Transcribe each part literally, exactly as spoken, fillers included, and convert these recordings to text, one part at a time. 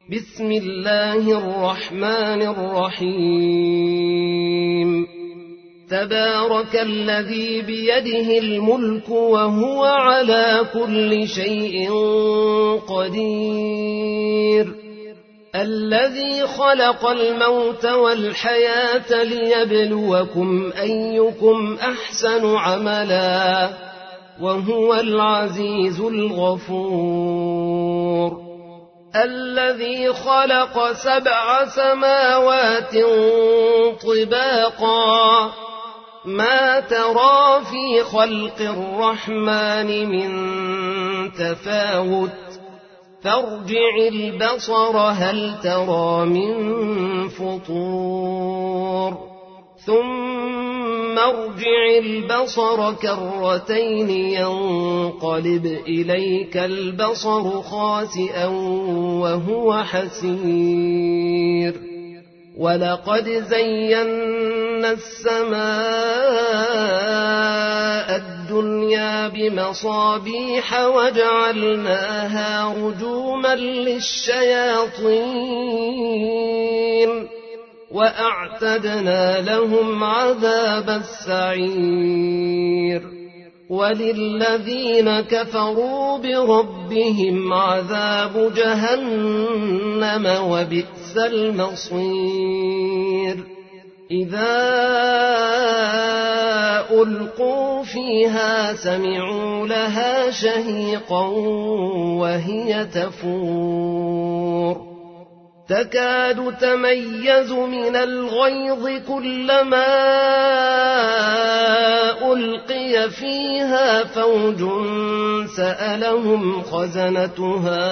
بسم الله الرحمن الرحيم تبارك الذي بيده الملك وهو على كل شيء قدير الذي خلق الموت والحياة ليبلوكم أيكم أحسن عملا وهو العزيز الغفور الذي خلق سبع سماوات طباقا ما ترى في خلق الرحمن من تفاوت فارجع البصر هل ترى من فطور ثم ارجع البصر كرتين ينقلب إليك البصر خاسئا وهو حسير ولقد زينا السماء الدنيا بمصابيح وجعلناها رجوما للشياطين وأعتدنا لهم عذاب السعير وللذين كفروا بربهم عذاب جهنم وبئس المصير إذا ألقوا فيها سمعوا لها شهيقا وهي تفور تكاد تميز من الغيظ كلما ألقي فيها فوج سألهم خزنتها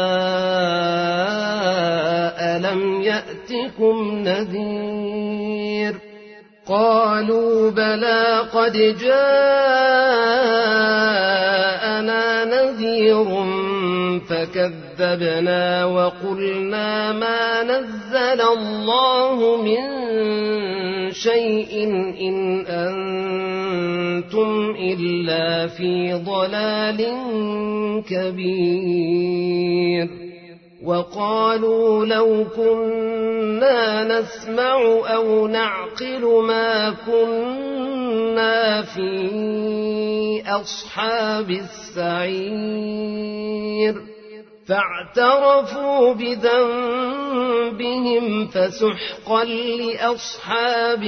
ألم يأتكم نذير قالوا بلى قد جاءنا نذير فكذبنا وقلنا ما نزل الله من شيء إن أنتم إلا في ضلال كبير وقالوا لو كنا نسمع أو نعقل ما كنا في أصحاب السعير فاعترفوا بذنبهم فسحقا لأصحاب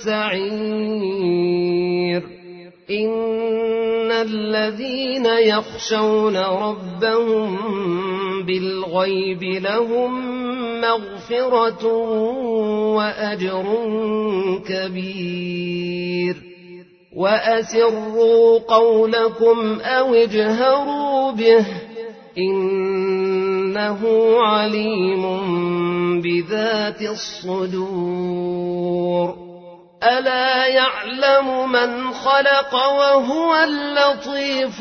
السعير إن الذين يخشون ربهم بالغيب لهم مغفرة وأجر كبير وأسروا قولكم أو اجهروا به إنه عليم بذات الصدور ألا يعلم من خلق وهو اللطيف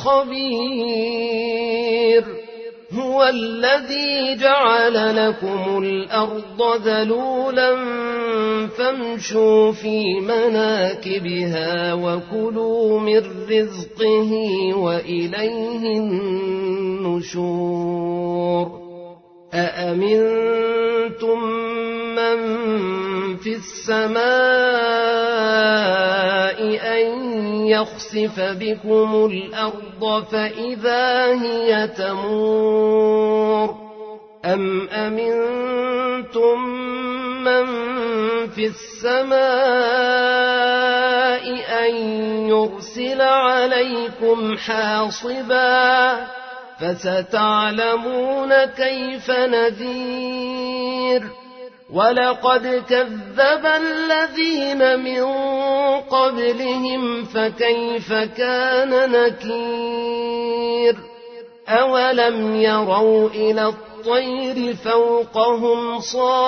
الخبير هو الذي جعل لكم الأرض ذلولا فامشوا في مناكبها وكلوا من رزقه وإليه النشور أأمنتم من في السماء أن يخسف بكم الأرض فإذا هي تمور أم أمنتم من في السماء أن يرسل عليكم حاصبا فستعلمون كيف نذير ولقد كذب الذين من قبلهم فكيف كان نكير أولم يروا إلى الطير فوقهم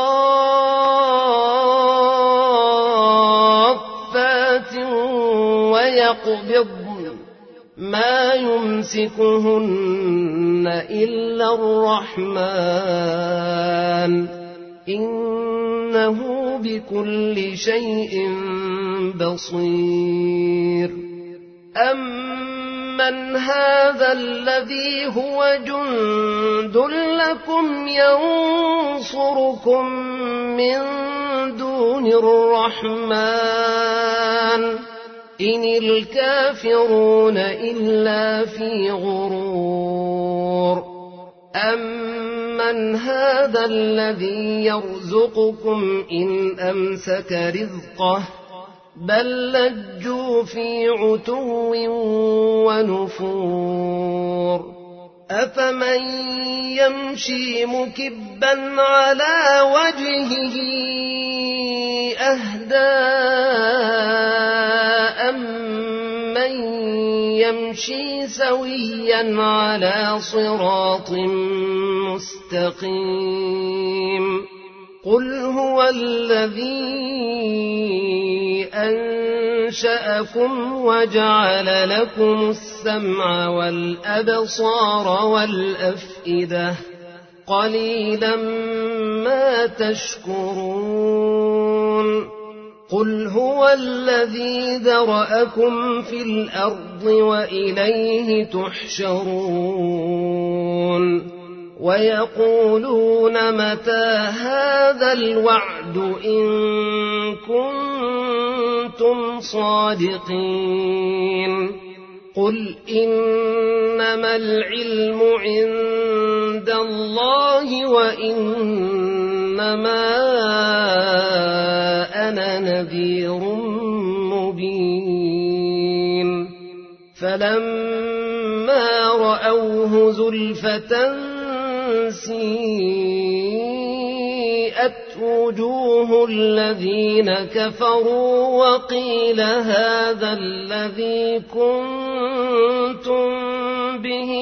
صافات ويقبضن ما يمسكهن إلا الرحمن إنه بكل شيء بصير أمن أَمَّنْ هَذَا الَّذِي هُوَ جُندٌ لَّكُمْ يَنصُرُكُم مِّن دُونِ الرَّحْمَٰنِ إِنِ الْكَافِرُونَ إِلَّا فِي غُرُورٍ أَمَّنْ هَذَا الَّذِي يَرْزُقُكُمْ إِنْ أَمْسَكَ رِزْقَهُ بَل لَّجُّوا فِي عُتُوٍّ وَنُفُورٍ أَفَمَن يَمْشِي مُكِبًّا عَلَىٰ وَجْهِهِ أَهْدَىٰ أَمَّن يَمْشِي سَوِيًّا عَلَىٰ صِرَاطٍ مُّسْتَقِيمٍ قُلْ هُوَ الَّذِي أَنشَأَكُمْ وَجَعَلَ لَكُمُ السَّمْعَ وَالْأَبْصَارَ وَالْأَفْئِدَةَ قَلِيلًا مَّا تَشْكُرُونَ قُلْ هُوَ الَّذِي ذَرَأَكُمْ فِي الْأَرْضِ وَإِلَيْهِ تُحْشَرُونَ وَيَقُولُونَ مَتَىٰ هَٰذَا الْوَعْدُ إِن كُنتُمْ صَادِقِينَ قُلْ إِنَّمَا الْعِلْمُ عِندَ اللَّهِ وَإِنَّمَا أَنَا نَذِيرٌ مُّبِينٌ فَلَمَّا رَأَوْهُ زُلْفَةً سِيئَتْ وُجُوهُ الَّذِينَ كَفَرُوا وَقِيلَ هَٰذَا الَّذِي كُنتُم بِهِ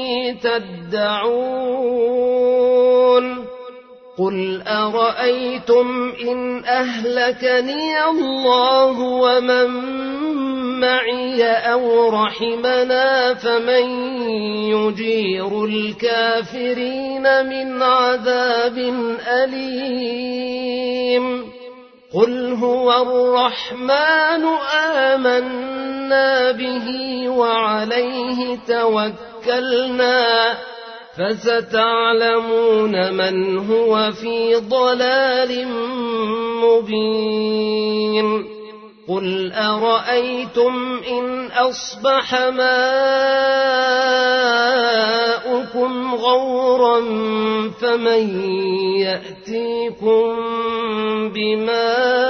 تَدَّعُونَ قُلْ أَرَأَيْتُمْ إِنْ أَهْلَكَنِيَ اللَّهُ وَمَن مَّعِيَ أَوْ رَحِمَنَا فَمَن يُجِيرُ الْكَافِرِينَ مِنْ عَذَابٍ أَلِيمٍ قُلْ هُوَ الرَّحْمَٰنُ آمَنَّا بِهِ وَعَلَيْهِ تَوَكَّلْنَا فَسَتَعْلَمُونَ مَنْ هُوَ فِي ضَلَالٍ مُّبِينٍ قُلْ أَرَأَيْتُمْ إِنْ أَصْبَحَ مَاؤُكُمْ غَوْرًا فَمَن يَأْتِيكُم بِمَاءٍ